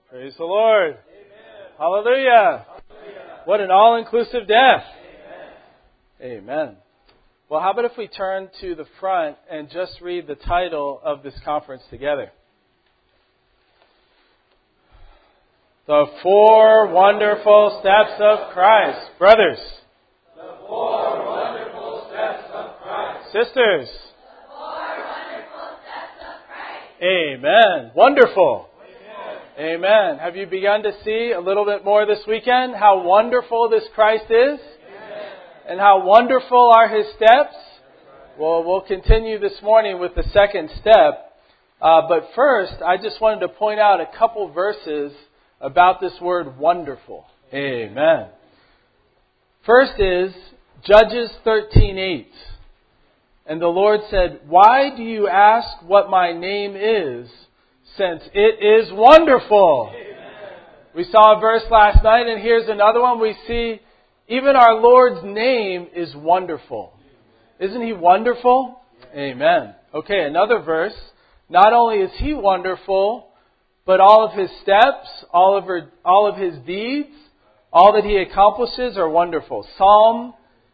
Praise the Lord. Amen. Hallelujah. Hallelujah. What an all-inclusive death. Amen. Amen. Well, how about if we turn to the front and just read the title of this conference together? The Four Wonderful Steps of Christ. Brothers. The Four Wonderful Steps of Christ. Sisters. The Four Wonderful Steps of Christ. Amen. Wonderful. Amen. Have you begun to see a little bit more this weekend how wonderful this Christ is? Amen. And how wonderful are His steps? Well, we'll continue this morning with the second step. But first, I just wanted to point out a couple verses about this word wonderful. Amen. First is Judges 13:8. And the Lord said, "Why do you ask what my name is, since it is wonderful?" Amen. We saw a verse last night, and here's another one. We see even our Lord's name is wonderful. Isn't He wonderful? Amen. Okay, another verse. Not only is He wonderful, but all of His steps, all of His deeds, all that He accomplishes are wonderful. Psalm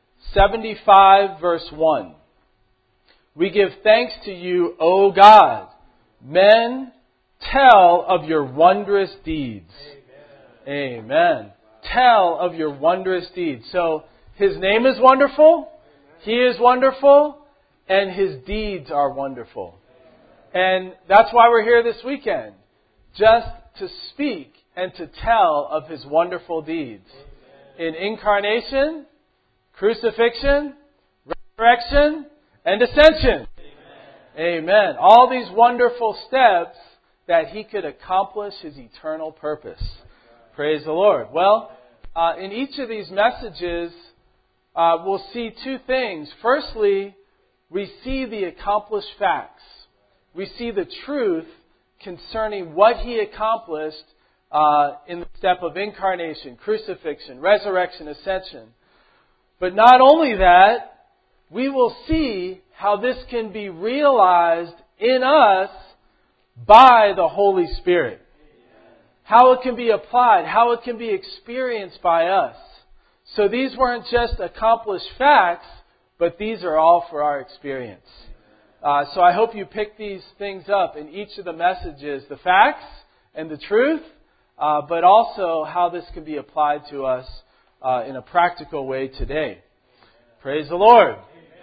75, verse 1. We give thanks to you, O God. Men tell of your wondrous deeds. Amen. Amen. Tell of your wondrous deeds. So His name is wonderful. He is wonderful. And His deeds are wonderful. And that's why we're here this weekend. Just to speak and to tell of His wonderful deeds. In incarnation, crucifixion, resurrection, and ascension. Amen. All these wonderful steps that He could accomplish His eternal purpose. Praise the Lord. Well, in each of these messages, we'll see two things. Firstly, we see the accomplished facts. We see the truth concerning what He accomplished in the step of incarnation, crucifixion, resurrection, ascension. But not only that, we will see how this can be realized in us by the Holy Spirit. How it can be applied, how it can be experienced by us. So these weren't just accomplished facts, but these are all for our experience. So I hope you pick these things up in each of the messages, the facts and the truth, but also how this can be applied to us in a practical way today. Praise the Lord.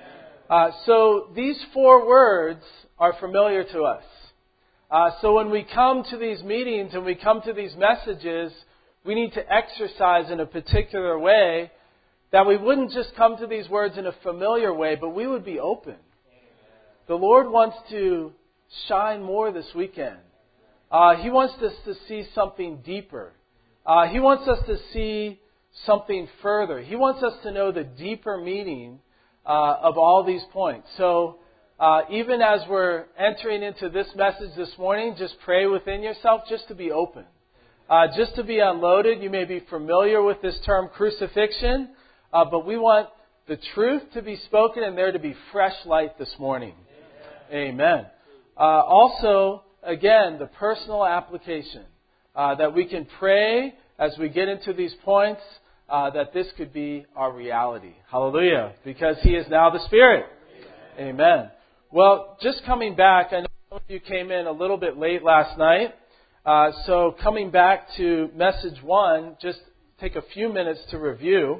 So these four words are familiar to us. So when we come to these meetings and we come to these messages, we need to exercise in a particular way that we wouldn't just come to these words in a familiar way, but we would be open. The Lord wants to shine more this weekend. He wants us to see something deeper. He wants us to see something further. He wants us to know the deeper meaning of all these points. So even as we're entering into this message this morning, just pray within yourself just to be open. Just to be unloaded. You may be familiar with this term crucifixion, but we want the truth to be spoken and there to be fresh light this morning. Amen. Also, again, the personal application. That we can pray as we get into these points that this could be our reality. Hallelujah. Because He is now the Spirit. Amen. Well, just coming back, I know some of you came in a little bit late last night. So coming back to message 1, just take a few minutes to review.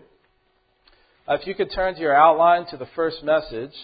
If you could turn to your outline to the first message.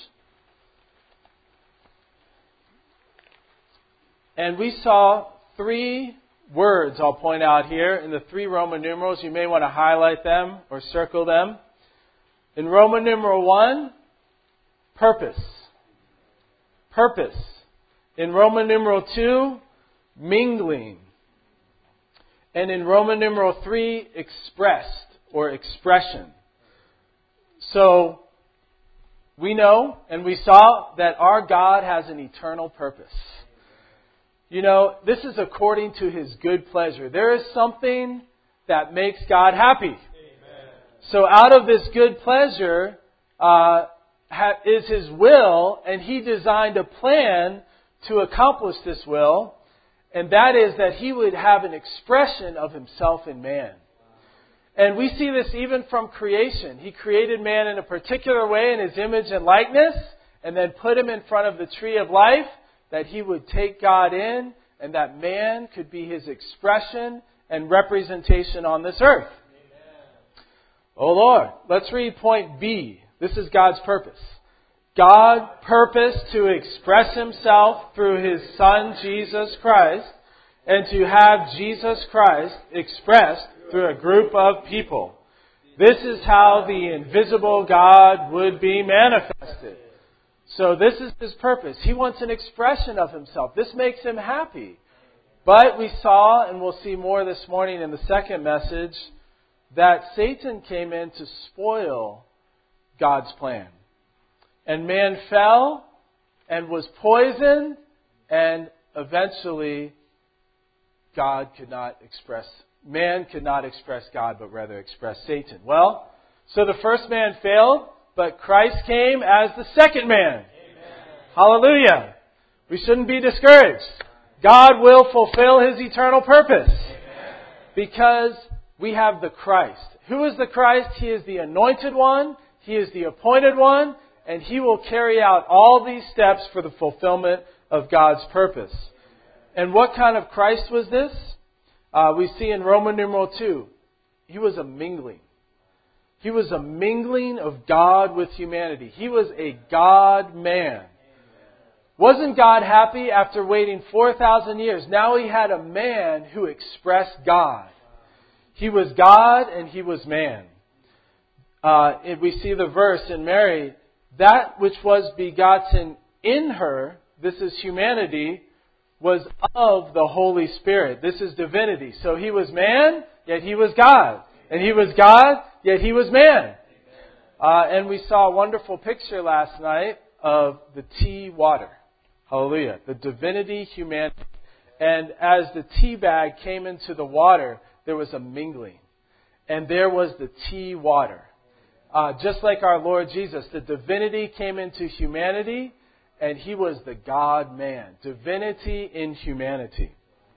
And we saw 3 words I'll point out here in the 3 Roman numerals. You may want to highlight them or circle them. In Roman numeral 1, purpose. Purpose. In Roman numeral 2, mingling. And in Roman numeral 3, expressed or expression. So, we know and we saw that our God has an eternal purpose. You know, this is according to His good pleasure. There is something that makes God happy. Amen. So out of this good pleasure is His will, and He designed a plan to accomplish this will. And that is that He would have an expression of Himself in man. And we see this even from creation. He created man in a particular way in His image and likeness, and then put him in front of the tree of life, that He would take God in, and that man could be His expression and representation on this earth. Amen. Oh Lord, let's read point B. This is God's purpose. God purposed to express Himself through His Son, Jesus Christ, and to have Jesus Christ expressed through a group of people. This is how the invisible God would be manifested. So this is His purpose. He wants an expression of Himself. This makes Him happy. But we saw, and we'll see more this morning in the second message, that Satan came in to spoil God's plan. And man fell and was poisoned, and eventually man could not express God, but rather express Satan. Well, so the first man failed, but Christ came as the second man. Amen. Hallelujah. We shouldn't be discouraged. God will fulfill His eternal purpose. Amen. Because we have the Christ. Who is the Christ? He is the anointed one. He is the appointed one. And He will carry out all these steps for the fulfillment of God's purpose. And what kind of Christ was this? We see in Roman numeral 2. He was a mingling. He was a mingling of God with humanity. He was a God-man. Wasn't God happy after waiting 4,000 years? Now He had a man who expressed God. He was God and He was man. We see the verse in Mary, that which was begotten in her, this is humanity, was of the Holy Spirit. This is divinity. So He was man, yet He was God. And He was God, yet He was man. And we saw a wonderful picture last night of the tea water. Hallelujah. The divinity, humanity. And as the tea bag came into the water, there was a mingling. And there was the tea water. Just like our Lord Jesus, the divinity came into humanity, and He was the God-man. Divinity in humanity.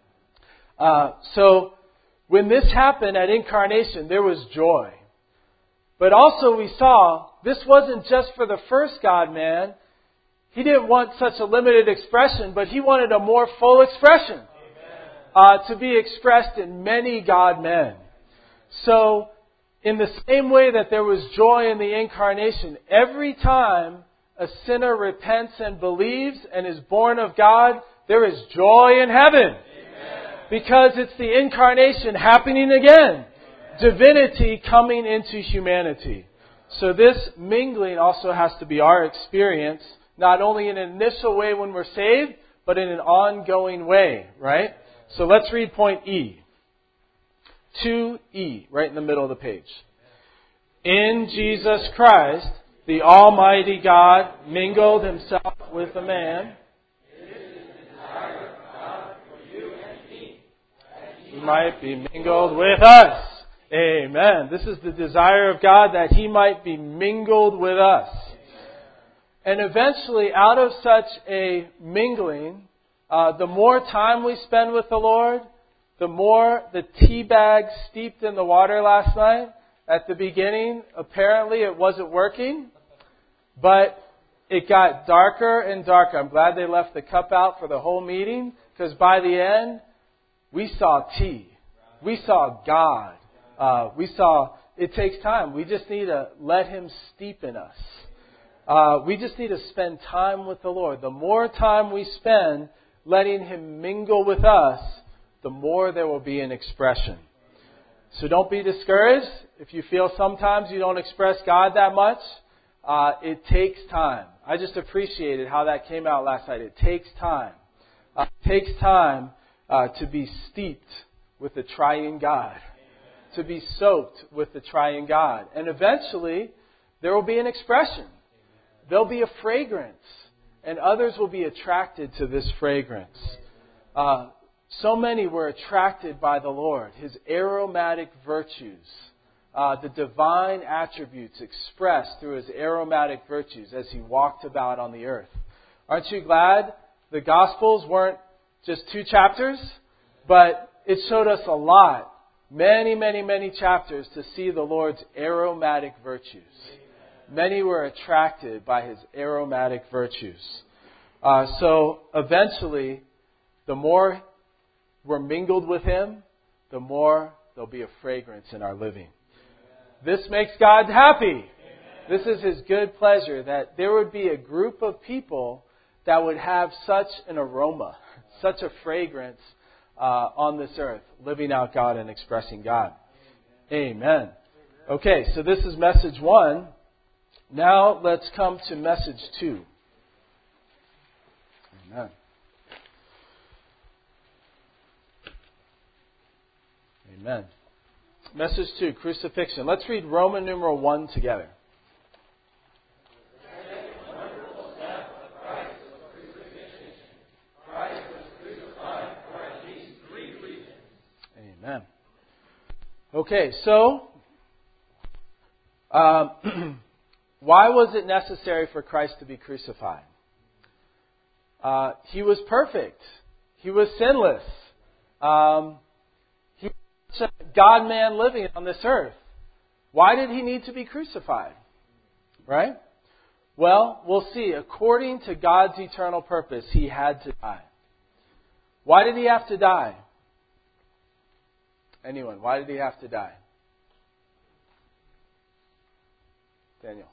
So, when this happened at incarnation, there was joy. But also we saw, this wasn't just for the first God-man. He didn't want such a limited expression, but He wanted a more full expression. To be expressed in many God-men. So, in the same way that there was joy in the incarnation, every time a sinner repents and believes and is born of God, there is joy in heaven. Amen. Because it's the incarnation happening again. Amen. Divinity coming into humanity. So this mingling also has to be our experience, not only in an initial way when we're saved, but in an ongoing way, right? So let's read point E. 2E, right in the middle of the page. In Jesus Christ, the Almighty God mingled Himself with a man. He might be mingled with us. Amen. This is the desire of God, that He might be mingled with us. And eventually, out of such a mingling, the more time we spend with the Lord, the more the tea bag steeped in the water last night. At the beginning, apparently it wasn't working, but it got darker and darker. I'm glad they left the cup out for the whole meeting, because by the end, we saw tea. We saw God. It takes time. We just need to let Him steep in us. We just need to spend time with the Lord. The more time we spend letting Him mingle with us, the more there will be an expression. So don't be discouraged. If you feel sometimes you don't express God that much, it takes time. I just appreciated how that came out last night. It takes time. It takes time to be steeped with the triune God. To be soaked with the triune God. And eventually, there will be an expression. There'll be a fragrance. And others will be attracted to this fragrance. So many were attracted by the Lord. His aromatic virtues. The divine attributes expressed through His aromatic virtues as He walked about on the earth. Aren't you glad the Gospels weren't just 2 chapters, but it showed us a lot. Many, many, many chapters to see the Lord's aromatic virtues. Many were attracted by His aromatic virtues. So eventually, the more we're mingled with Him, the more there'll be a fragrance in our living. This makes God happy. This is His good pleasure that there would be a group of people that would have such an aroma, such a fragrance on this earth, living out God and expressing God. Amen. Okay, so this is message 1. Now let's come to message 2. Amen. Amen. Message 2, crucifixion. Let's read Roman numeral 1 together. Amen. Okay, so why was it necessary for Christ to be crucified? He was perfect. He was sinless. He was a God-man living on this earth. Why did He need to be crucified? Right? Well, we'll see. According to God's eternal purpose, He had to die. Why did He have to die? Anyone, why did He have to die? Daniel.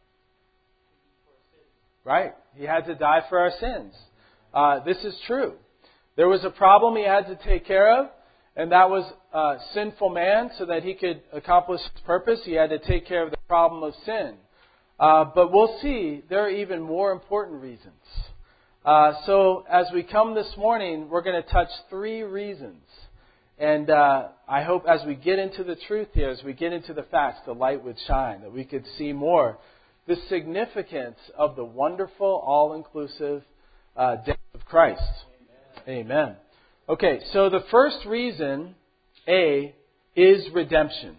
Right. He had to die for our sins. This is true. There was a problem He had to take care of, and that was sinful man. So that He could accomplish His purpose, He had to take care of the problem of sin. But we'll see there are even more important reasons. So as we come this morning, we're going to touch 3 reasons. And I hope as we get into the truth here, as we get into the facts, the light would shine, that we could see more the significance of the wonderful, all-inclusive death of Christ. Amen. Okay, so the first reason, A, is redemption.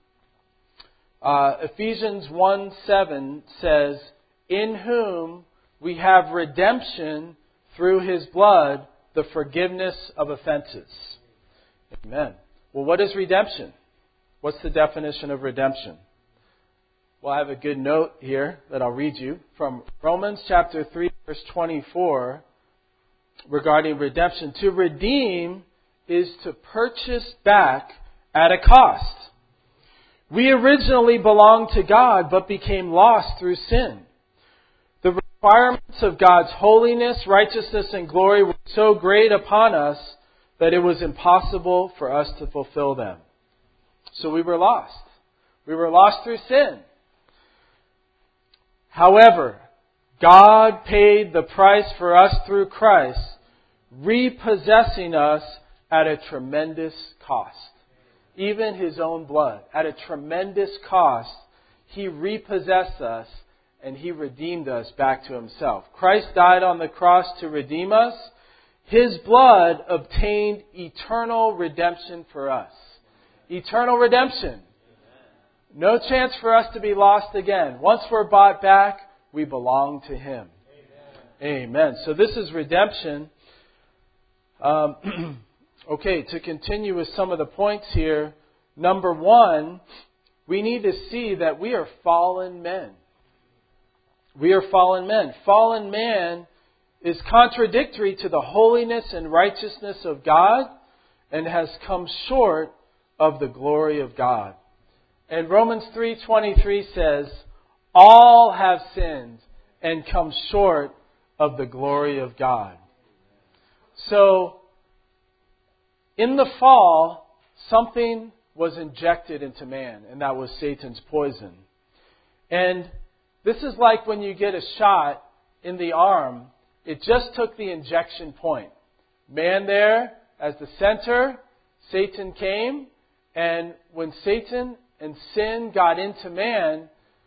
Ephesians 1:7 says, "In whom we have redemption through His blood, the forgiveness of offenses." Amen. Well, what is redemption? What's the definition of redemption? Well, I have a good note here that I'll read you from Romans chapter 3, verse 24, regarding redemption. To redeem is to purchase back at a cost. We originally belonged to God, but became lost through sin. The requirements of God's holiness, righteousness, and glory were so great upon us that it was impossible for us to fulfill them. So we were lost. We were lost through sin. However, God paid the price for us through Christ, repossessing us at a tremendous cost. Even His own blood. At a tremendous cost, He repossessed us and He redeemed us back to Himself. Christ died on the cross to redeem us. His blood obtained eternal redemption for us. Eternal redemption. No chance for us to be lost again. Once we're bought back, we belong to Him. Amen. So this is redemption. Okay, to continue with some of the points here. Number 1, we need to see that we are fallen men. We are fallen men. Fallen man is contradictory to the holiness and righteousness of God and has come short of the glory of God. And Romans 3:23 says, all have sinned and come short of the glory of God. So, in the fall, something was injected into man, and that was Satan's poison. And this is like when you get a shot in the arm. It just took the injection point. Man there as the center, Satan came, and when Satan and sin got into man,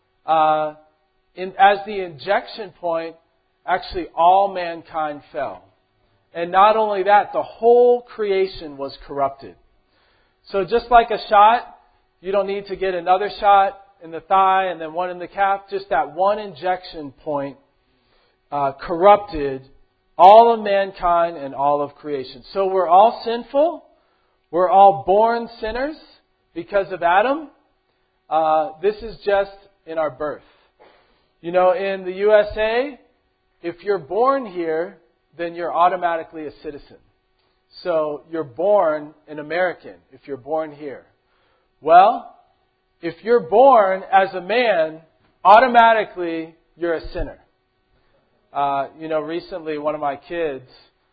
as the injection point, actually all mankind fell. And not only that, the whole creation was corrupted. So just like a shot, you don't need to get another shot in the thigh and then one in the calf. Just that one injection point corrupted All of mankind and all of creation. So we're all sinful. We're all born sinners because of Adam. This is just in our birth. You know, in the USA, if you're born here, then you're automatically a citizen. So you're born an American if you're born here. Well, if you're born as a man, automatically you're a sinner. You know, recently one of my kids,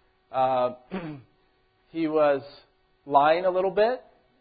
he was lying a little bit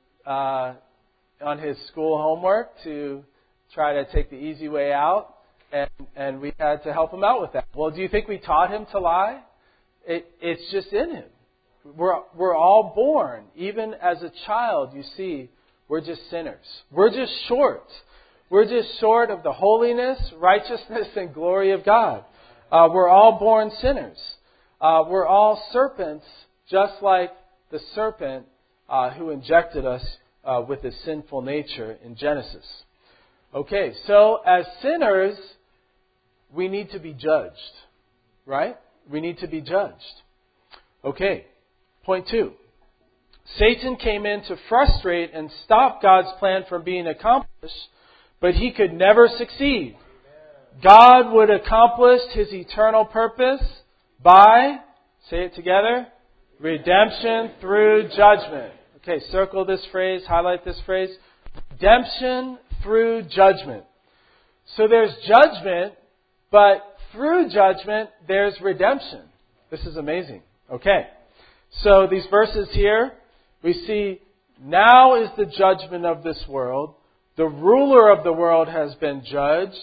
on his school homework to try to take the easy way out, and we had to help him out with that. Well, do you think we taught him to lie? It's just in him. We're all born, even as a child, you see, we're just sinners. We're just short. We're just short of the holiness, righteousness, and glory of God. We're all born sinners. We're all serpents, just like the serpent who injected us with his sinful nature in Genesis. Okay, so as sinners, we need to be judged, right? We need to be judged. Okay, point 2. Satan came in to frustrate and stop God's plan from being accomplished, but he could never succeed. God would accomplish His eternal purpose by, say it together, redemption through judgment. Okay, circle this phrase, highlight this phrase. Redemption through judgment. So there's judgment, but through judgment, there's redemption. This is amazing. Okay, so these verses here, we see now is the judgment of this world. The ruler of the world has been judged.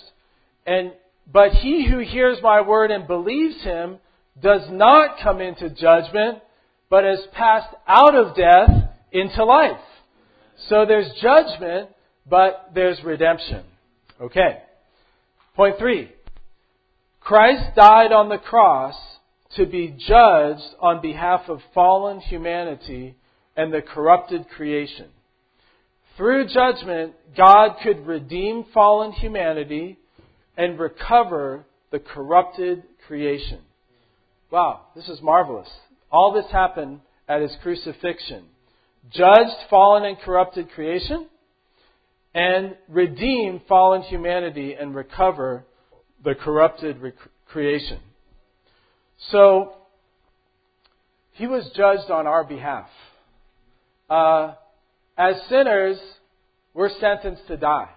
But he who hears my word and believes Him does not come into judgment, but has passed out of death into life. So there's judgment, but there's redemption. Okay. Point 3. Christ died on the cross to be judged on behalf of fallen humanity and the corrupted creation. Through judgment, God could redeem fallen humanity and recover the corrupted creation. Wow, this is marvelous. All this happened at His crucifixion. Judged fallen and corrupted creation, and redeem fallen humanity and recover the corrupted creation. So, He was judged on our behalf. As sinners, we're sentenced to die.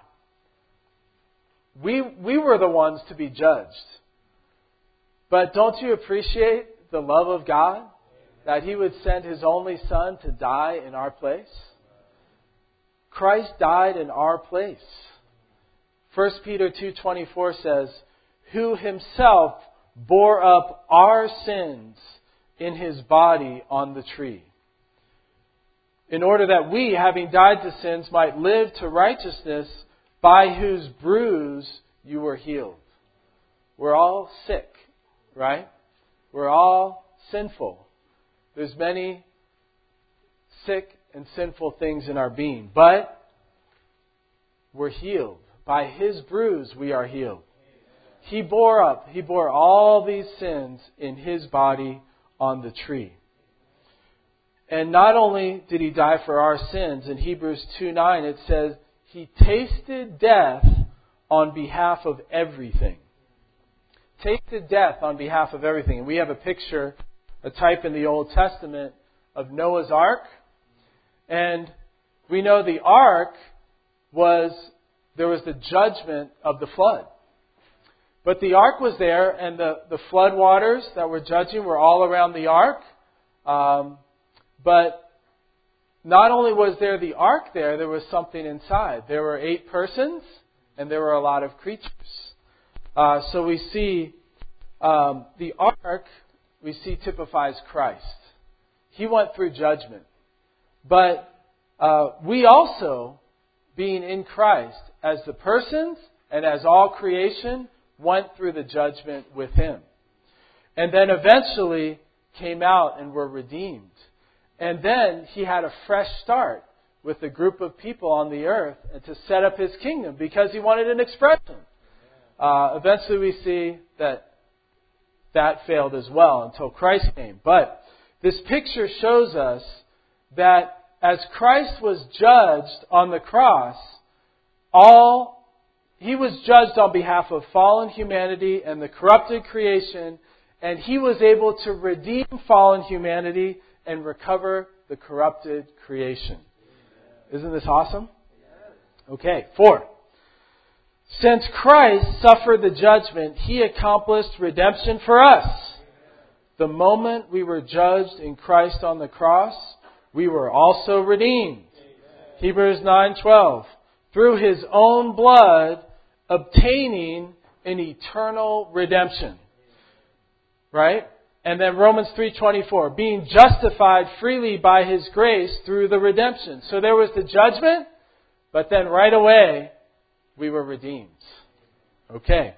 We were the ones to be judged. But don't you appreciate the love of God? That He would send His only Son to die in our place? Christ died in our place. 1 Peter 2:24 says, who Himself bore up our sins in His body on the tree, in order that we, having died to sins, might live to righteousness, by whose bruise you were healed. We're all sick, right? We're all sinful. There's many sick and sinful things in our being. But we're healed. By His bruise we are healed. He bore all these sins in His body on the tree. And not only did He die for our sins, in Hebrews 2:9 it says, He tasted death on behalf of everything. Tasted death on behalf of everything. And we have a picture, a type in the Old Testament of Noah's Ark. And we know the Ark there was the judgment of the flood. But the Ark was there, and the flood waters that were judging were all around the Ark. But not only was there the Ark there was something inside. There were 8 persons, and there were a lot of creatures. So we see the Ark, typifies Christ. He went through judgment. But we also, being in Christ, as the persons and as all creation, went through the judgment with Him. And then eventually came out and were redeemed. And then He had a fresh start with a group of people on the earth and to set up His kingdom because He wanted an expression. Eventually we see that that failed as well until Christ came. But this picture shows us that as Christ was judged on the cross, He was judged on behalf of fallen humanity and the corrupted creation, and He was able to redeem fallen humanity and recover the corrupted creation. Isn't this awesome? Okay, 4. Since Christ suffered the judgment, He accomplished redemption for us. The moment we were judged in Christ on the cross, we were also redeemed. Hebrews 9:12. Through His own blood, obtaining an eternal redemption. Right? And then Romans 3:24, being justified freely by His grace through the redemption. So there was the judgment, but then right away, we were redeemed. Okay.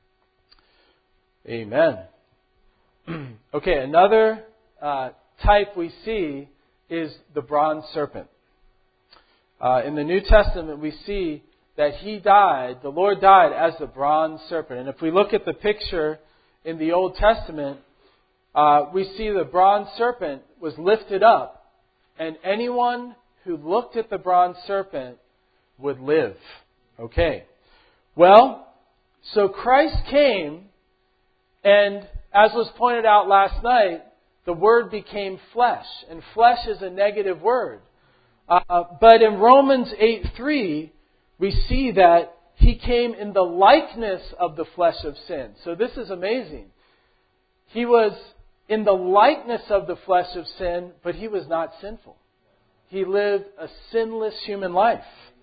Amen. Okay, another type we see is the bronze serpent. In the New Testament, we see that the Lord died as the bronze serpent. And if we look at the picture in the Old Testament, we see the bronze serpent was lifted up, and anyone who looked at the bronze serpent would live. Okay. Well, so Christ came, and as was pointed out last night, the Word became flesh. And flesh is a negative word. But in Romans 8:3, we see that He came in the likeness of the flesh of sin. So this is amazing. He was in the likeness of the flesh of sin, but He was not sinful. He lived a sinless human life.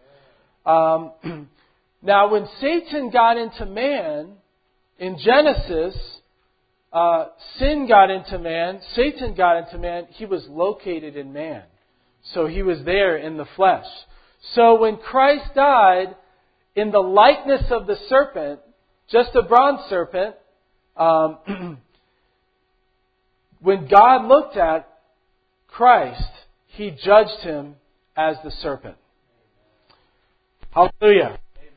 Now, when Satan got into man, in Genesis, sin got into man, Satan got into man, he was located in man. So he was there in the flesh. So when Christ died in the likeness of the serpent, just a bronze serpent, when God looked at Christ, He judged Him as the serpent. Hallelujah.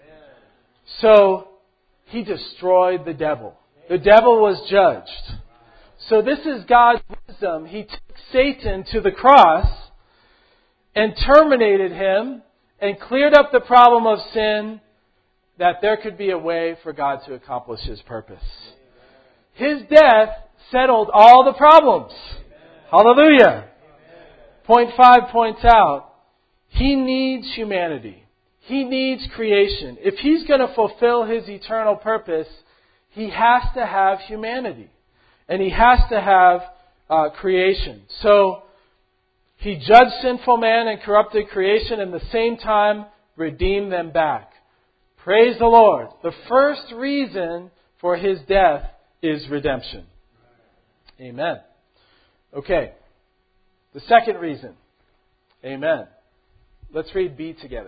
So He destroyed the devil. The devil was judged. So this is God's wisdom. He took Satan to the cross and terminated him and cleared up the problem of sin, that there could be a way for God to accomplish His purpose. His death settled all the problems. Hallelujah. Point 5 points out, He needs humanity. He needs creation. If He's going to fulfill His eternal purpose, He has to have humanity. And He has to have creation. So, He judged sinful man and corrupted creation, and at the same time redeemed them back. Praise the Lord. The first reason for His death is redemption. Amen. Okay. The second reason. Amen. Let's read B together.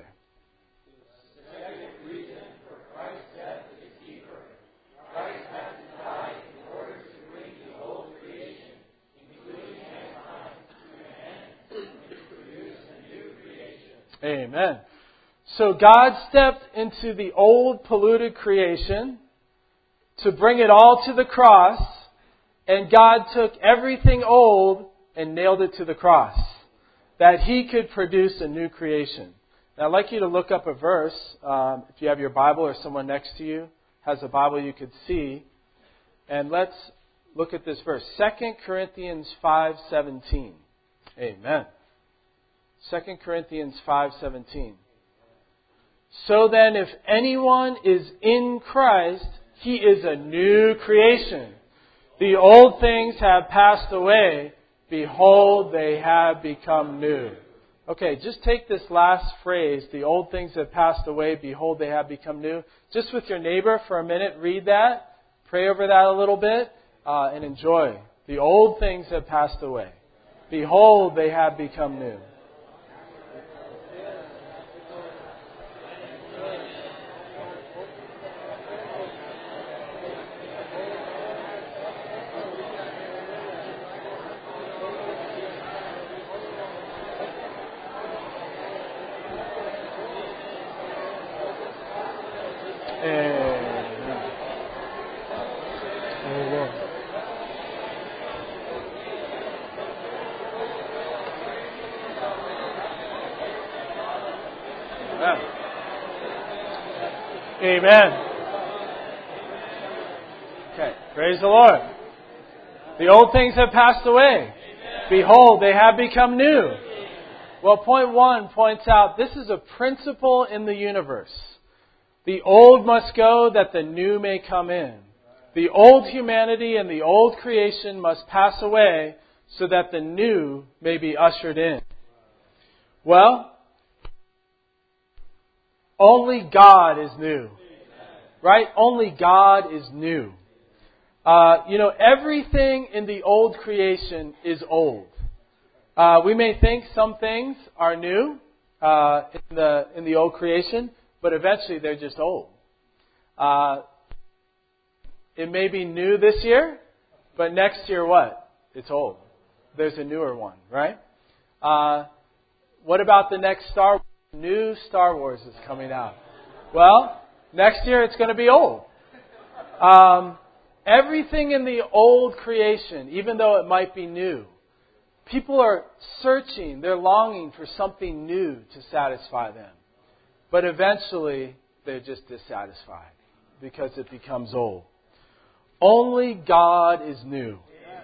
The second reason for Christ's death is deeper. Christ had to die in order to bring the whole creation, including mankind, to an end and to produce a new creation. Amen. So God stepped into the old polluted creation to bring it all to the cross, and God took everything old and nailed it to the cross, that He could produce a new creation. Now, I'd like you to look up a verse, if you have your Bible or someone next to you has a Bible you could see. And let's look at this verse. 2 Corinthians 5:17. Amen. 2 Corinthians 5:17. So then, if anyone is in Christ, he is a new creation. The old things have passed away. Behold, they have become new. Okay, just take this last phrase, the old things have passed away, behold, they have become new. Just with your neighbor for a minute, read that, pray over that a little bit, and enjoy. The old things have passed away. Behold, they have become new. Amen. Okay, praise the Lord. The old things have passed away. Behold, they have become new. Well, point 1 points out this is a principle in the universe. The old must go that the new may come in. The old humanity and the old creation must pass away so that the new may be ushered in. Well, only God is new. Right? Only God is new. Everything in the old creation is old. We may think some things are new in the old creation, but eventually they're just old. It may be new this year, but next year what? It's old. There's a newer one, right? What about the next Star Wars? New Star Wars is coming out. Well, next year it's going to be old. Everything in the old creation, even though it might be new, people are searching, they're longing for something new to satisfy them. But eventually, they're just dissatisfied because it becomes old. Only God is new.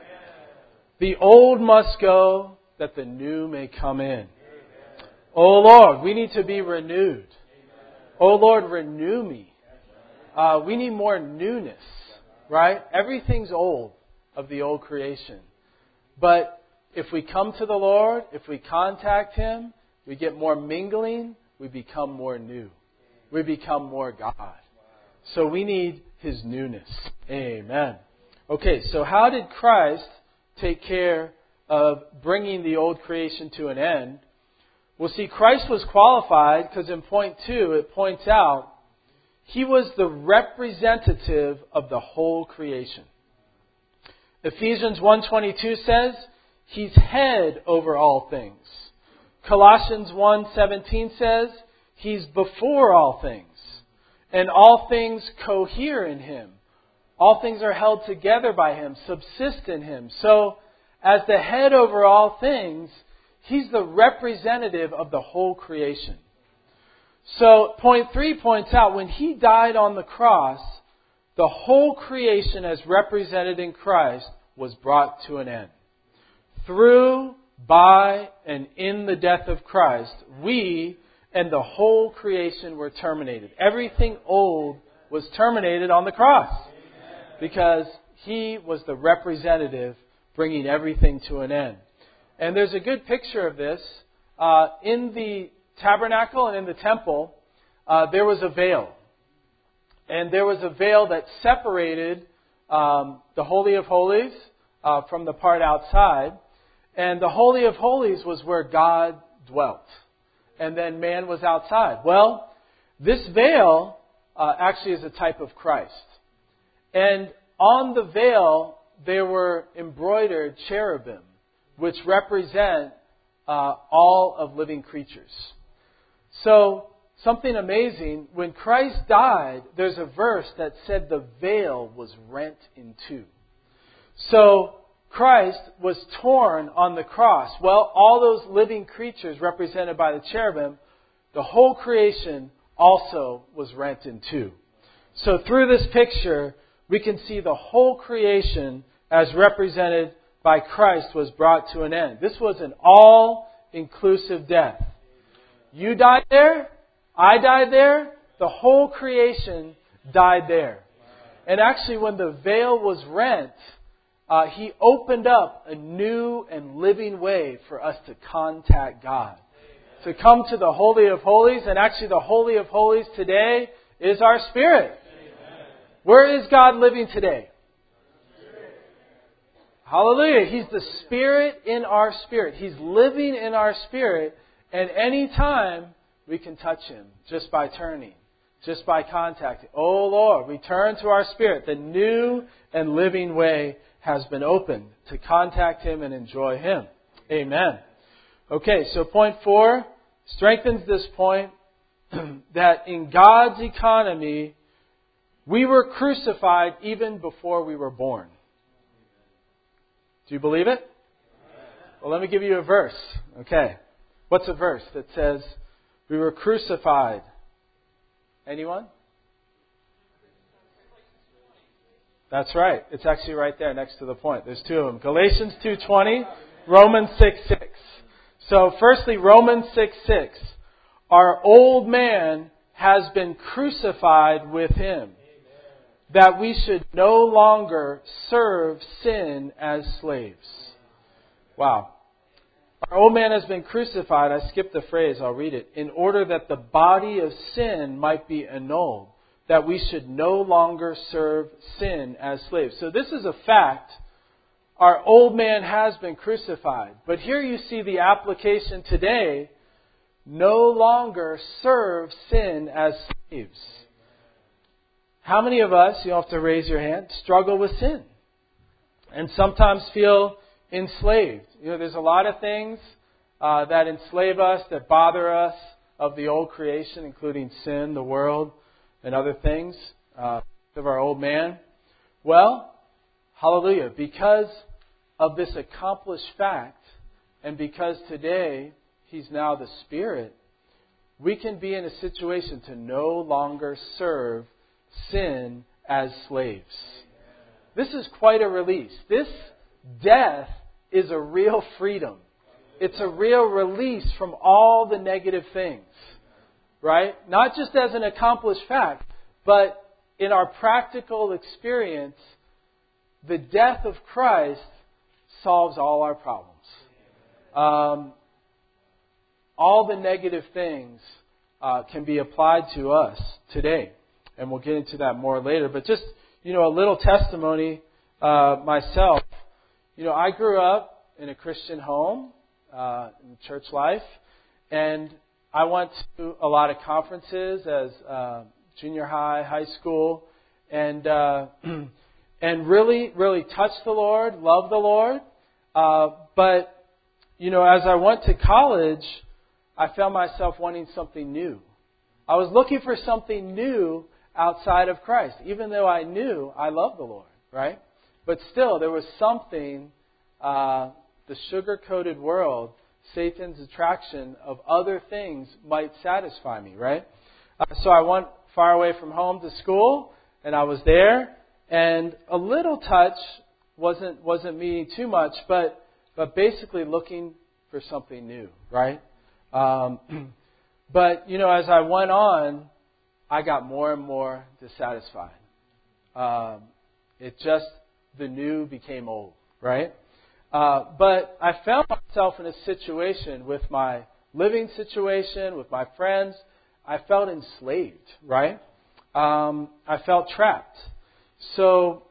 The old must go that the new may come in. Oh Lord, we need to be renewed. Oh Lord, renew me. We need more newness, right? Everything's old of the old creation. But if we come to the Lord, if we contact Him, we get more mingling, we become more new. We become more God. So we need His newness. Amen. Okay, so how did Christ take care of bringing the old creation to an end? Well, see, Christ was qualified because in point 2 it points out He was the representative of the whole creation. Ephesians 1:22 says, He's head over all things. Colossians 1:17 says, He's before all things. And all things cohere in Him. All things are held together by Him, subsist in Him. So, as the head over all things, He's the representative of the whole creation. So, point 3 points out, when He died on the cross, the whole creation as represented in Christ was brought to an end. Through, by, and in the death of Christ, we and the whole creation were terminated. Everything old was terminated on the cross because He was the representative bringing everything to an end. And there's a good picture of this. In the tabernacle and in the temple, there was a veil. And there was a veil that separated the Holy of Holies from the part outside. And the Holy of Holies was where God dwelt. And then man was outside. Well, this veil actually is a type of Christ. And on the veil, there were embroidered cherubim, which represent all of living creatures. So, something amazing, when Christ died, there's a verse that said the veil was rent in two. So, Christ was torn on the cross. Well, all those living creatures represented by the cherubim, the whole creation also was rent in two. So through this picture, we can see the whole creation as represented by Christ was brought to an end. This was an all-inclusive death. You died there, I died there, the whole creation died there. And actually when the veil was rent, He opened up a new and living way for us to contact God. To come to the Holy of Holies. And actually the Holy of Holies today is our spirit. Where is God living today? Hallelujah. He's the Spirit in our spirit. He's living in our spirit. And any time we can touch Him just by turning. Just by contacting. Oh Lord, we turn to our spirit. The new and living way has been opened to contact Him and enjoy Him. Amen. Okay, so point 4 strengthens this point that in God's economy, we were crucified even before we were born. Do you believe it? Well, let me give you a verse. Okay. What's a verse that says We were crucified. Anyone? That's right. It's actually right there next to the point. There's two of them. Galatians 2:20, Romans 6:6. So firstly, Romans 6:6. Our old man has been crucified with Him, that we should no longer serve sin as slaves. Wow. Our old man has been crucified. I skipped the phrase. I'll read it. In order that the body of sin might be annulled, that we should no longer serve sin as slaves. So this is a fact. Our old man has been crucified. But here you see the application today. No longer serve sin as slaves. How many of us, you don't have to raise your hand, struggle with sin? And sometimes feel enslaved. There's a lot of things that enslave us, that bother us of the old creation, including sin, the world, and other things of our old man. Well, hallelujah. Because of this accomplished fact, and because today He's now the Spirit, we can be in a situation to no longer serve sin as slaves. This is quite a release. This death is a real freedom. It's a real release from all the negative things. Right? Not just as an accomplished fact, but in our practical experience, the death of Christ solves all our problems. All the negative things can be applied to us today. And we'll get into that more later. But just, a little testimony myself. I grew up in a Christian home, in church life. And I went to a lot of conferences as junior high, high school. And really, really touched the Lord, loved the Lord. But, as I went to college, I found myself wanting something new. I was looking for something new outside of Christ, even though I knew I loved the Lord, right? But still, there was something, the sugar-coated world, Satan's attraction of other things might satisfy me, right? So I went far away from home to school, and I was there, and a little touch wasn't meaning too much, but basically looking for something new, right? But, as I went on, I got more and more dissatisfied. The new became old, right? But I found myself in a situation with my living situation, with my friends. I felt enslaved, right? I felt trapped. So,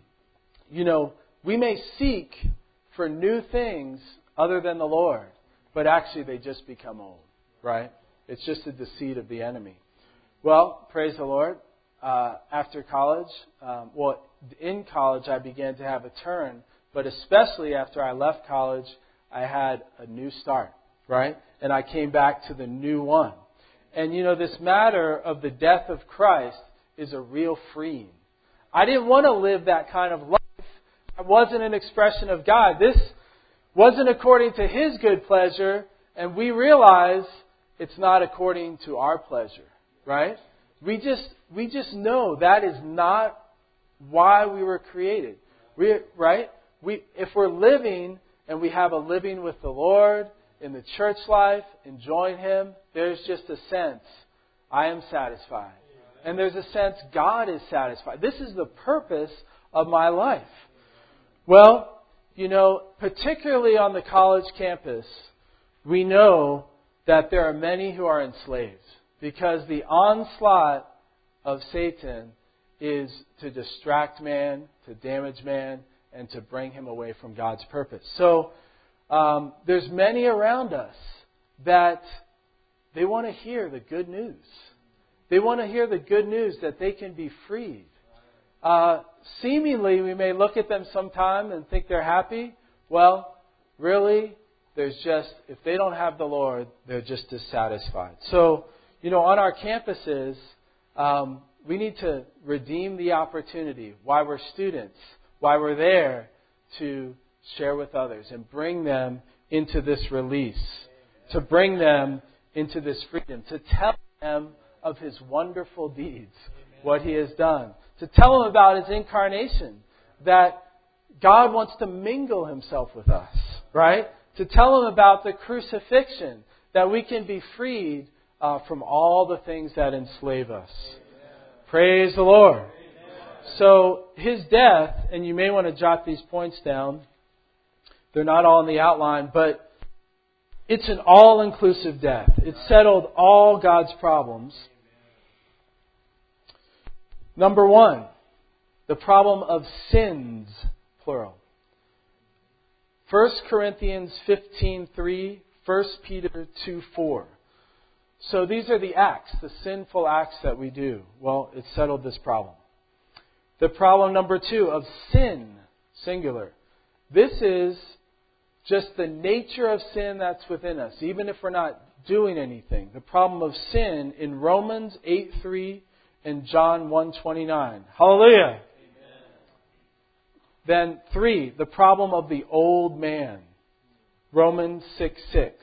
we may seek for new things other than the Lord, but actually they just become old, right? It's just a deceit of the enemy. Well, praise the Lord. After college, in college I began to have a turn, but especially after I left college, I had a new start, right? And I came back to the new one. And this matter of the death of Christ is a real freeing. I didn't want to live that kind of life. It wasn't an expression of God. This wasn't according to His good pleasure, and we realize it's not according to our pleasure, right? We just know that is not why we were created. If we're living and we have a living with the Lord in the church life, enjoying Him, there's just a sense, I am satisfied. And there's a sense, God is satisfied. This is the purpose of my life. Well, particularly on the college campus, we know that there are many who are enslaved because the onslaught of Satan is to distract man, to damage man, and to bring him away from God's purpose. So there's many around us that they want to hear the good news. They want to hear the good news that they can be freed. Seemingly, we may look at them sometime and think they're happy. Well, really, if they don't have the Lord, they're just dissatisfied. So, on our campuses, we need to redeem the opportunity while we're students, while we're there to share with others and bring them into this release, to bring them into this freedom, to tell them of His wonderful deeds, what He has done, to tell them about His incarnation, that God wants to mingle Himself with us, right? To tell them about the crucifixion, that we can be freed from all the things that enslave us. Praise the Lord. So His death, and you may want to jot these points down. They're not all in the outline, but it's an all-inclusive death. It settled all God's problems. Number one, the problem of sins, plural. 1 Corinthians 15:3, 1 Peter 2:4. So these are the acts, the sinful acts that we do. Well, it settled this problem. The problem number 2 of sin, singular. This is just the nature of sin that's within us, even if we're not doing anything. The problem of sin in Romans 8:3 and John 1:29. Hallelujah. Amen. Then 3, the problem of the old man. Romans 6:6.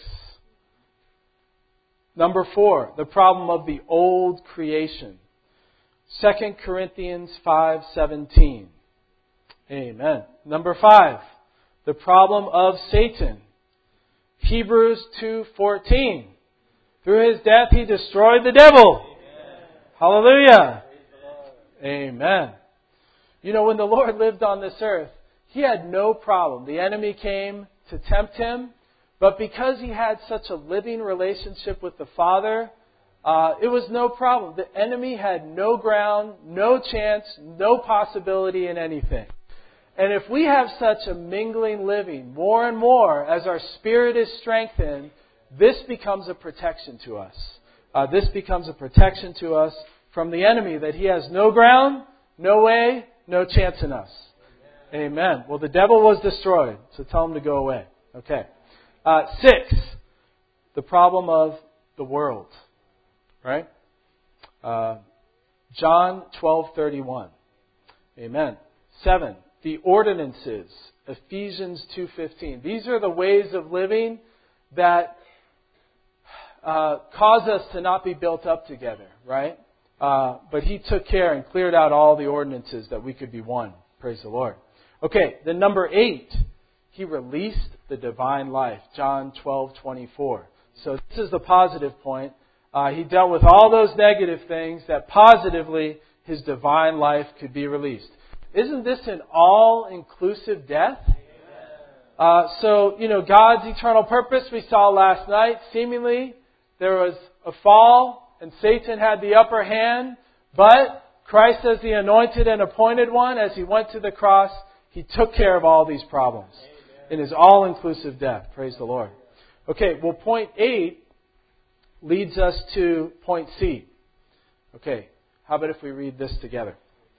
Number 4, the problem of the old creation. 2 Corinthians 5:17. Amen. Number 5, the problem of Satan. Hebrews 2:14. Through His death He destroyed the devil. Amen. Hallelujah. Amen. You know, when the Lord lived on this earth, He had no problem. The enemy came to tempt Him, but because He had such a living relationship with the Father, it was no problem. The enemy had no ground, no chance, no possibility in anything. And if we have such a mingling living more and more as our spirit is strengthened, this becomes a protection to us. This becomes a protection to us from the enemy, that he has no ground, no way, no chance in us. Amen. Well, the devil was destroyed, so tell him to go away. Okay. 6, the problem of the world. Right? John 12:31. Amen. 7, the ordinances. Ephesians 2:15. These are the ways of living that cause us to not be built up together, right? But He took care and cleared out all the ordinances that we could be one. Praise the Lord. Okay, then number 8, He released the divine life. John 12:24. So this is the positive point. He dealt with all those negative things that positively His divine life could be released. Isn't this an all-inclusive death? So, God's eternal purpose we saw last night. Seemingly, there was a fall and Satan had the upper hand. But Christ as the anointed and appointed one, as He went to the cross, He took care of all these problems in His all-inclusive death. Praise the Lord. Okay, well, point 8 leads us to point C. Okay, how about if we read this together?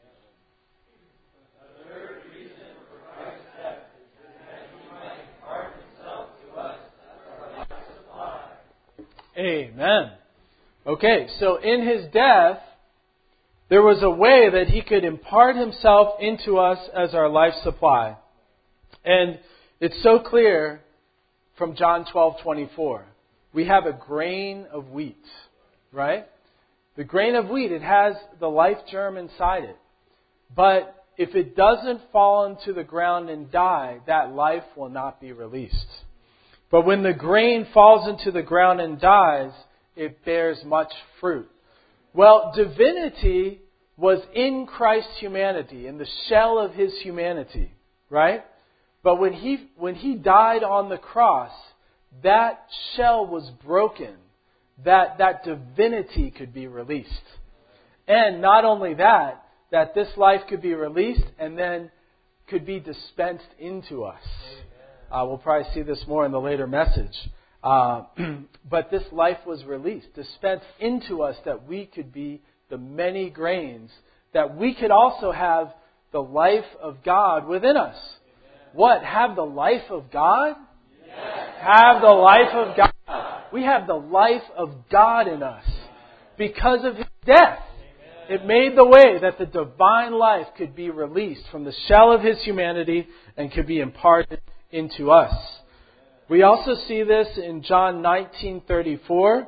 The third reason for Christ's death is that He might impart Himself to us as our life supply. Amen. Okay, so in His death, there was a way that He could impart Himself into us as our life supply. And it's so clear from John 12:24. We have a grain of wheat, right? The grain of wheat, it has the life germ inside it. But if it doesn't fall into the ground and die, that life will not be released. But when the grain falls into the ground and dies, it bears much fruit. Well, divinity was in Christ's humanity, in the shell of His humanity, right? But when he died on the cross, that shell was broken, that divinity could be released. And not only that this life could be released and then could be dispensed into us. We'll probably see this more in the later message. But this life was released, dispensed into us, that we could be the many grains, that we could also have the life of God within us. What? Have the life of God? Have the life of God. We have the life of God in us because of His death. It made the way that the divine life could be released from the shell of His humanity and could be imparted into us. We also see this in John 19:34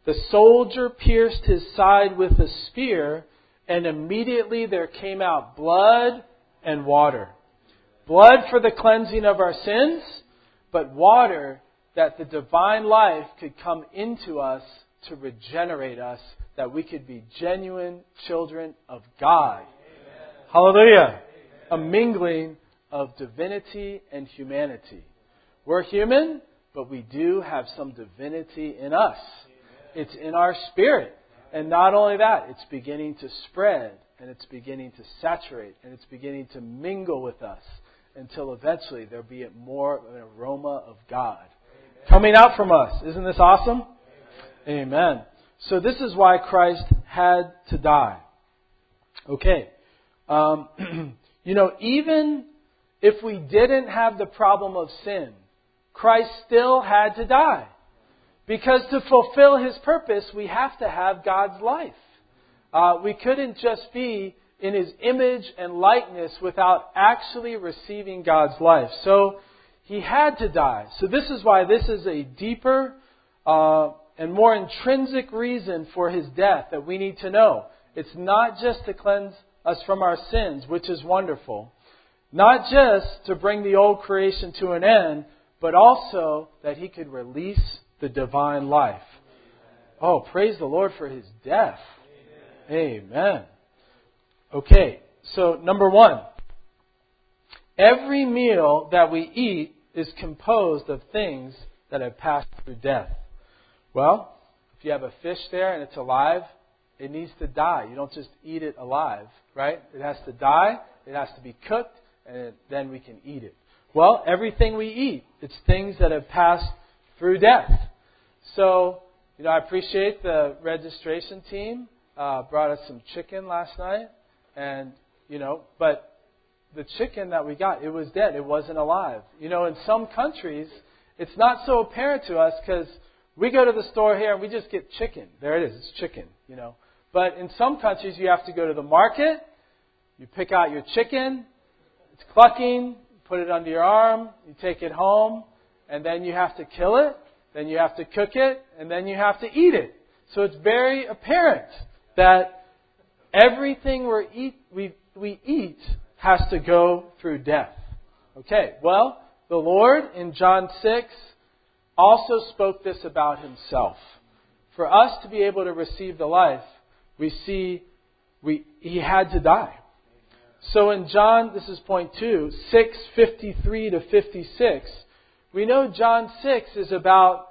The soldier pierced his side with a spear, and immediately there came out blood and water. Blood for the cleansing of our sins, but water that the divine life could come into us to regenerate us, that we could be genuine children of God. Amen. Hallelujah. Amen. A mingling of divinity and humanity. We're human, but we do have some divinity in us. Amen. It's in our spirit. And not only that, it's beginning to spread, and it's beginning to saturate, and it's beginning to mingle with us until eventually there'll be more of an aroma of God coming out from us. Isn't this awesome? Amen. So this is why Christ had to die. Okay. Even if we didn't have the problem of sin, Christ still had to die. Because to fulfill His purpose, we have to have God's life. We couldn't just be in His image and likeness without actually receiving God's life. So He had to die. So this is why this is a deeper and more intrinsic reason for His death that we need to know. It's not just to cleanse us from our sins, which is wonderful. Not just to bring the old creation to an end, but also that He could release the divine life. Oh, praise the Lord for His death. Amen. Okay, so number one. Every meal that we eat is composed of things that have passed through death. Well, if you have a fish there and it's alive, it needs to die. You don't just eat it alive, right? It has to die, it has to be cooked, and then we can eat it. Well, everything we eat, it's things that have passed through death. So, I appreciate the registration team brought us some chicken last night, and, but the chicken that we got, it was dead. It wasn't alive. In some countries, it's not so apparent to us because we go to the store here and we just get chicken. There it is. It's chicken, But in some countries, you have to go to the market. You pick out your chicken. It's clucking. You put it under your arm. You take it home. And then you have to kill it. Then you have to cook it. And then you have to eat it. So it's very apparent that everything we eat has to go through death. Okay, well, the Lord in John 6 also spoke this about Himself. For us to be able to receive the life, we see He had to die. So in John, this is point 2, 6:53 to 56, we know John 6 is about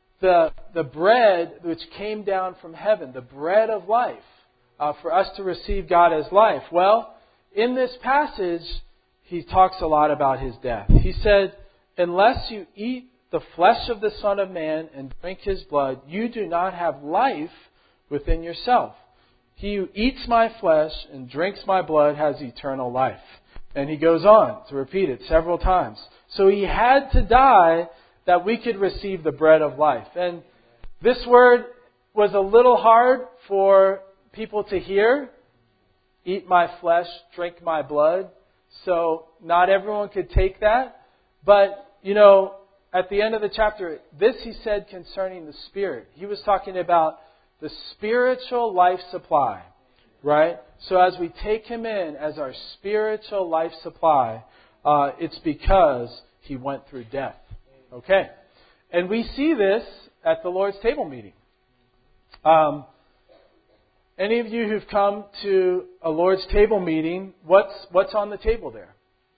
the bread which came down from heaven, the bread of life, for us to receive God as life. Well, in this passage, He talks a lot about His death. He said, unless you eat the flesh of the Son of Man and drink His blood, you do not have life within yourself. He who eats my flesh and drinks my blood has eternal life. And He goes on to repeat it several times. So He had to die that we could receive the bread of life. And this word was a little hard for people to hear. Eat my flesh, drink my blood. So not everyone could take that. But, at the end of the chapter, this He said concerning the Spirit. He was talking about the spiritual life supply, right? So as we take Him in as our spiritual life supply, it's because He went through death. Okay. And we see this at the Lord's table meeting. Any of you who've come to a Lord's table meeting, what's on the table there?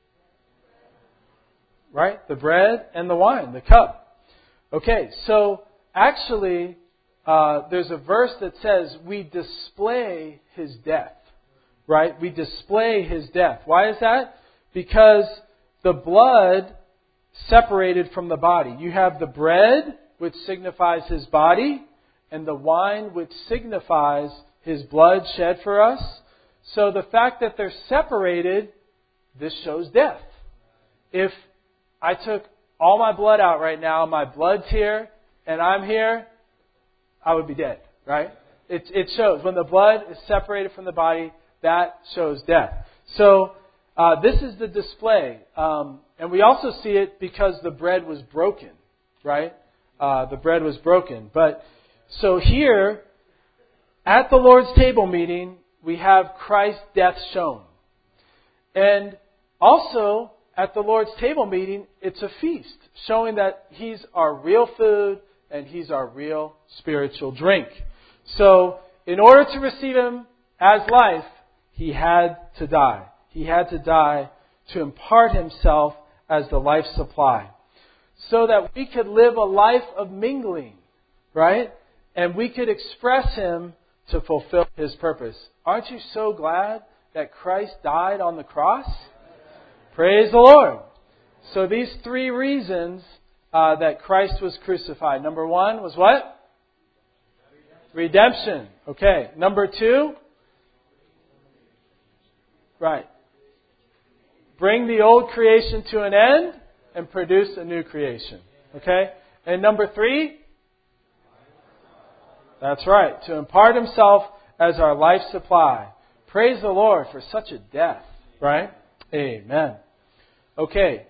Right? The bread and the wine, the cup. Okay, so actually, there's a verse that says we display His death. Right? We display His death. Why is that? Because the blood separated from the body. You have the bread, which signifies His body, and the wine, which signifies His blood shed for us. So the fact that they're separated, this shows death. If I took all my blood out right now, my blood's here, and I'm here, I would be dead, right? It shows. When the blood is separated from the body, that shows death. So this is the display. And we also see it because the bread was broken, right? The bread was broken. But So here, at the Lord's table meeting, we have Christ's death shown. And also, at the Lord's table meeting, it's a feast, showing that He's our real food and He's our real spiritual drink. So, in order to receive Him as life, He had to die. He had to die to impart Himself as the life supply, so that we could live a life of mingling, right? And we could express Him to fulfill His purpose. Aren't you so glad that Christ died on the cross? Praise the Lord. So these three reasons that Christ was crucified. Number one was what? Redemption. Okay. Number two? Right. Bring the old creation to an end and produce a new creation. Okay? And number three? That's right. To impart Himself as our life supply. Praise the Lord for such a death. Right? Amen. Okay.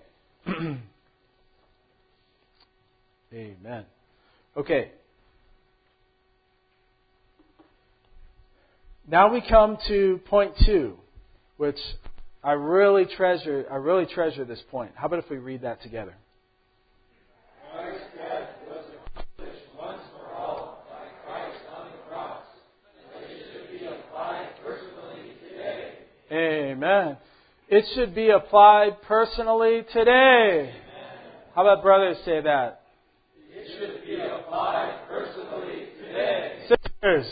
Amen. Okay. Now we come to point 2, which I really treasure this point. How about if we read that together? Christ's death was accomplished once for all by Christ on the cross, and it should be applied personally today. Amen. It should be applied personally today. Amen. How about brothers say that? It should be applied personally today. Sisters.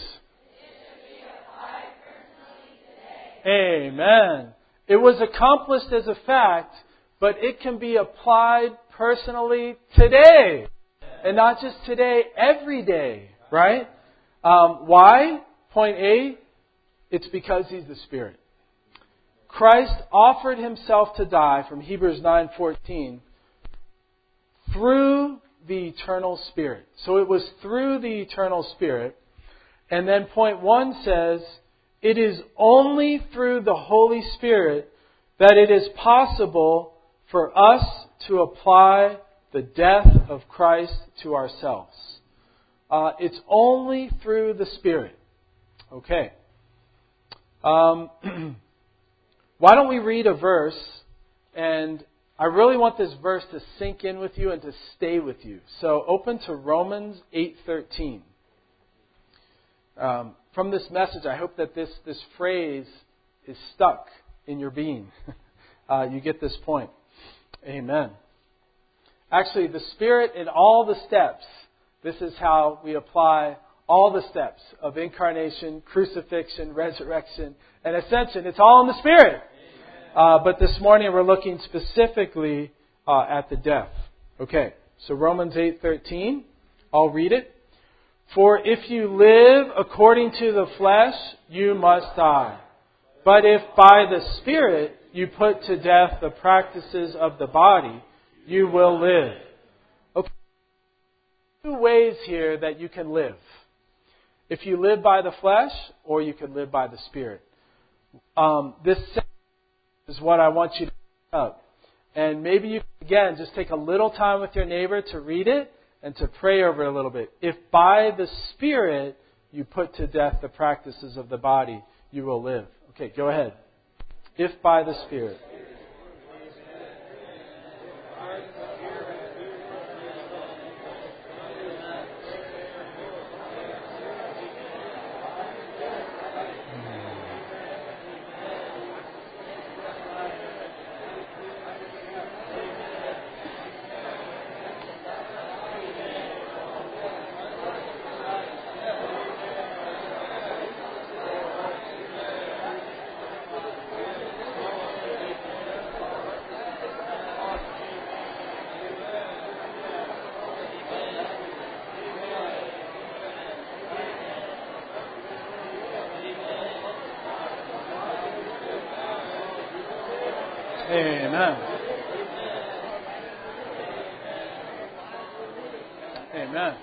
Amen. It was accomplished as a fact, but it can be applied personally today. And not just today, every day. Right? Why? Point A, it's because He's the Spirit. Christ offered Himself to die, from Hebrews 9:14, through the eternal Spirit. So it was through the eternal Spirit. And then point 1 says, it is only through the Holy Spirit that it is possible for us to apply the death of Christ to ourselves. It's only through the Spirit. Okay. Why don't we read a verse, and I really want this verse to sink in with you and to stay with you. So open to Romans 8:13. From this message, I hope that this phrase is stuck in your being. You get this point. Amen. Actually, the Spirit in all the steps, this is how we apply all the steps of incarnation, crucifixion, resurrection, and ascension. It's all in the Spirit. But this morning we're looking specifically at the death. Okay, so Romans 8:13. I'll read it. For if you live according to the flesh, you must die. But if by the Spirit you put to death the practices of the body, you will live. Okay. Two ways here that you can live. If you live by the flesh, or you can live by the Spirit. This is what I want you to pick up. And maybe you can, again, just take a little time with your neighbor to read it and to pray over it a little bit. If by the Spirit you put to death the practices of the body, you will live. Okay, go ahead. If by the Spirit. Amen. Amen.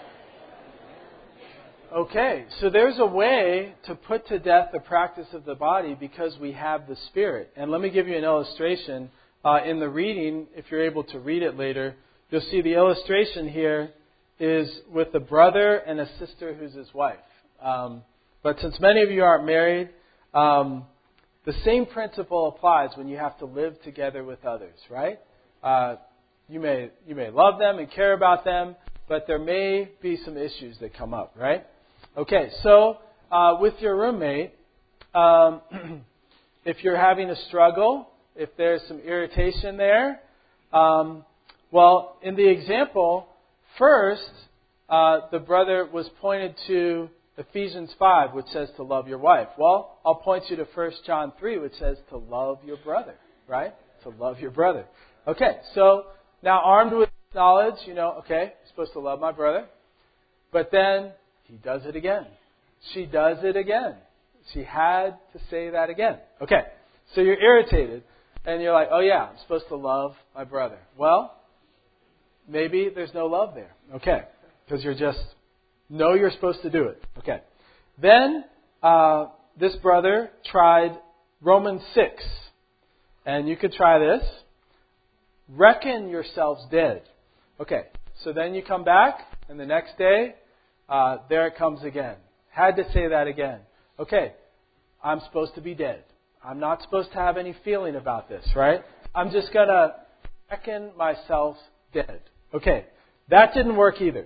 Okay, so there's a way to put to death the practice of the body because we have the Spirit. And let me give you an illustration. In the reading, if you're able to read it later, you'll see the illustration here is with a brother and a sister who's his wife. But since many of you aren't married, the same principle applies when you have to live together with others, right? You may love them and care about them, but there may be some issues that come up, right? Okay, so with your roommate, if you're having a struggle, if there's some irritation there, well, in the example, first, the brother was pointed to Ephesians 5, which says to love your wife. Well, I'll point you to 1 John 3, which says to love your brother, right? To love your brother. Okay, so now armed with knowledge, okay, I'm supposed to love my brother. But then he does it again. She does it again. She had to say that again. Okay, so you're irritated, and you're like, oh yeah, I'm supposed to love my brother. Well, maybe there's no love there. Okay, because you're supposed to do it. Okay. Then this brother tried Romans 6. And you could try this. Reckon yourselves dead. Okay. So then you come back, and the next day, there it comes again. Had to say that again. Okay. I'm supposed to be dead. I'm not supposed to have any feeling about this, right? I'm just going to reckon myself dead. Okay. That didn't work either.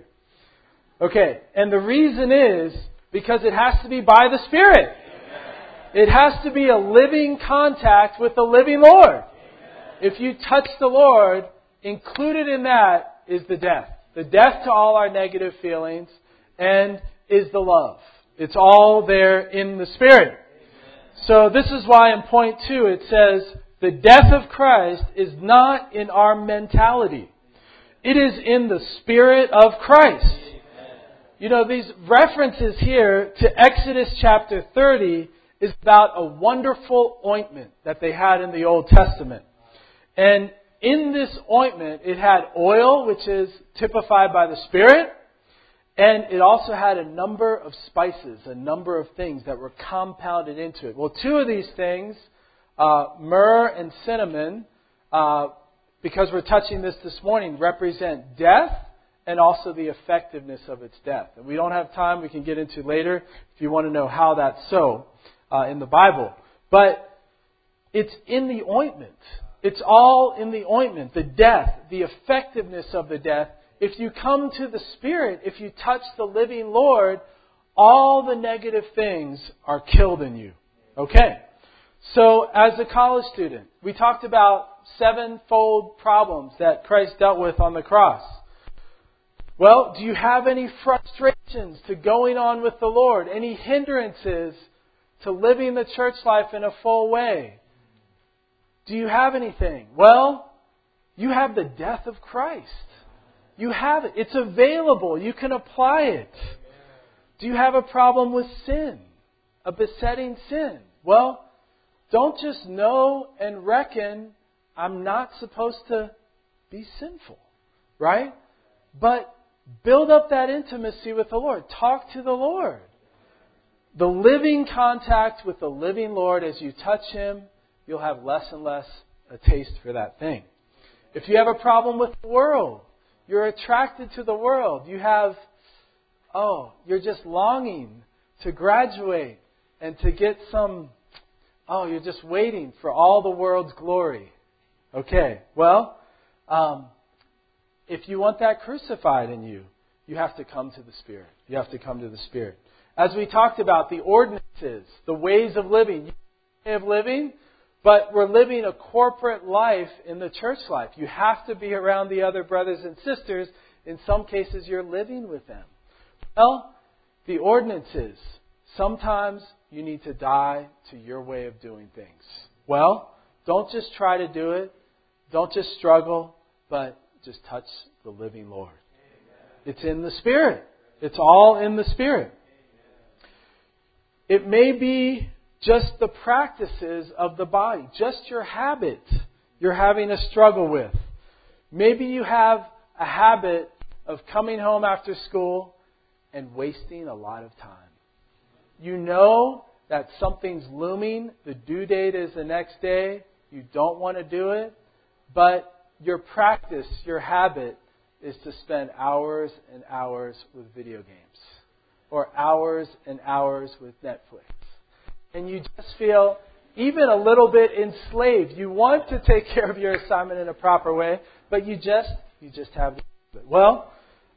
Okay, and the reason is because it has to be by the Spirit. Amen. It has to be a living contact with the living Lord. Amen. If you touch the Lord, included in that is the death. The death to all our negative feelings and is the love. It's all there in the Spirit. Amen. So this is why in point 2 it says the death of Christ is not in our mentality. It is in the Spirit of Christ. These references here to Exodus chapter 30 is about a wonderful ointment that they had in the Old Testament. And in this ointment, it had oil, which is typified by the Spirit, and it also had a number of spices, a number of things that were compounded into it. Well, 2 of these things, myrrh and cinnamon, because we're touching this morning, represent death and also the effectiveness of its death. And we don't have time, we can get into later if you want to know how that's so in the Bible. But it's in the ointment. It's all in the ointment. The death, the effectiveness of the death. If you come to the Spirit, if you touch the living Lord, all the negative things are killed in you. Okay. So as a college student, we talked about 7-fold problems that Christ dealt with on the cross. Well, do you have any frustrations to going on with the Lord? Any hindrances to living the church life in a full way? Do you have anything? Well, you have the death of Christ. You have it. It's available. You can apply it. Do you have a problem with sin? A besetting sin? Well, don't just know and reckon I'm not supposed to be sinful, right? But build up that intimacy with the Lord. Talk to the Lord. The living contact with the living Lord, as you touch Him, you'll have less and less a taste for that thing. If you have a problem with the world, you're attracted to the world. You're just longing to graduate and to get you're just waiting for all the world's glory. Okay, well, if you want that crucified in you, you have to come to the Spirit. You have to come to the Spirit. As we talked about, the ordinances, the ways of living. Way of living, but we're living a corporate life in the church life. You have to be around the other brothers and sisters. In some cases, you're living with them. Well, the ordinances. Sometimes you need to die to your way of doing things. Well, don't just try to do it. Don't just struggle, but just touch the living Lord. It's in the Spirit. It's all in the Spirit. It may be just the practices of the body, just your habit you're having a struggle with. Maybe you have a habit of coming home after school and wasting a lot of time. You know that something's looming, the due date is the next day, you don't want to do it, but your practice, your habit, is to spend hours and hours with video games or hours and hours with Netflix. And you just feel even a little bit enslaved. You want to take care of your assignment in a proper way, but you just have to do it. Well,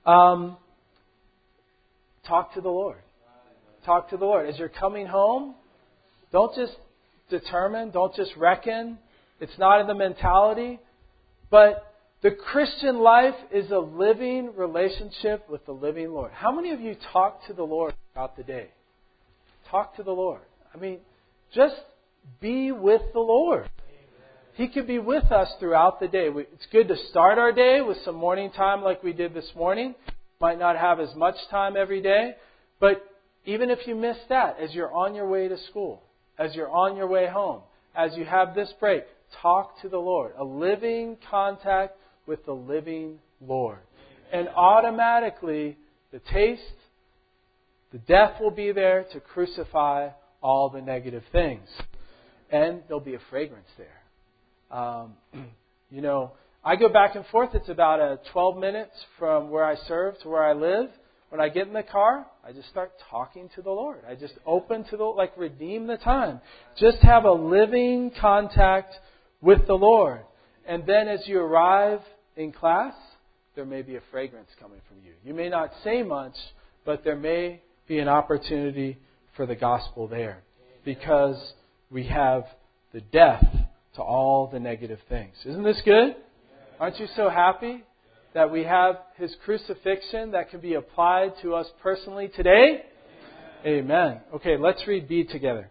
talk to the Lord. Talk to the Lord. As you're coming home, don't just determine, don't just reckon. It's not in the mentality. But the Christian life is a living relationship with the living Lord. How many of you talk to the Lord throughout the day? Talk to the Lord. I mean, just be with the Lord. He can be with us throughout the day. It's good to start our day with some morning time like we did this morning. Might not have as much time every day, but even if you miss that, as you're on your way to school, as you're on your way home, as you have this break, talk to the Lord. A living contact with the living Lord. And automatically, the taste, the death will be there to crucify all the negative things. And there'll be a fragrance there. I go back and forth. It's about 12 minutes from where I serve to where I live. When I get in the car, I just start talking to the Lord. I just open to redeem the time. Just have a living contact with the Lord. And then as you arrive in class, there may be a fragrance coming from you. You may not say much, but there may be an opportunity for the gospel there. Because we have the death to all the negative things. Isn't this good? Aren't you so happy that we have His crucifixion that can be applied to us personally today? Amen. Okay, let's read B together.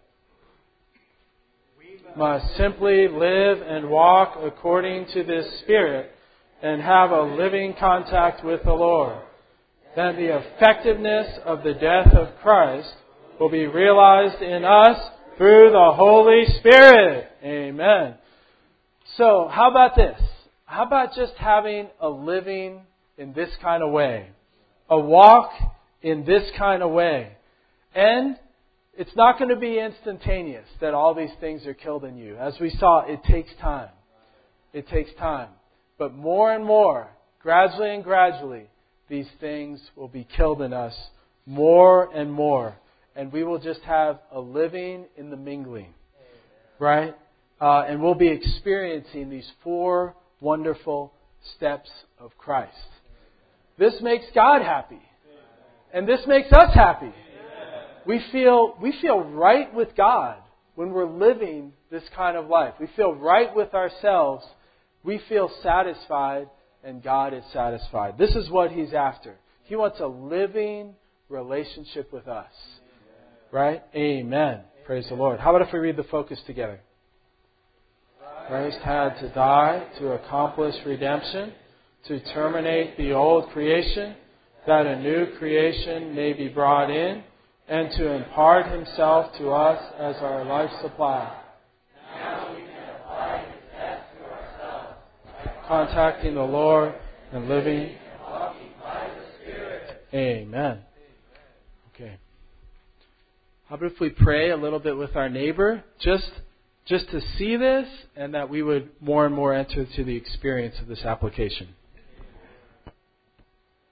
We must simply live and walk according to this Spirit and have a living contact with the Lord. Then the effectiveness of the death of Christ will be realized in us through the Holy Spirit. Amen. So, how about this? How about just having a living in this kind of way? A walk in this kind of way. And it's not going to be instantaneous that all these things are killed in you. As we saw, it takes time. It takes time. But more and more, gradually and gradually, these things will be killed in us more and more. And we will just have a living in the mingling. Right? And we'll be experiencing these 4 wonderful steps of Christ. This makes God happy. And this makes us happy. We feel right with God when we're living this kind of life. We feel right with ourselves. We feel satisfied and God is satisfied. This is what He's after. He wants a living relationship with us. Right? Amen. Praise the Lord. How about if we read the focus together? Christ had to die to accomplish redemption, to terminate the old creation, that a new creation may be brought in, and to impart Himself to us as our life supply. Now we can apply His death to ourselves, contacting the Lord and living and walking by the Spirit. Amen. Okay. How about if we pray a little bit with our neighbor, just to see this, and that we would more and more enter to the experience of this application.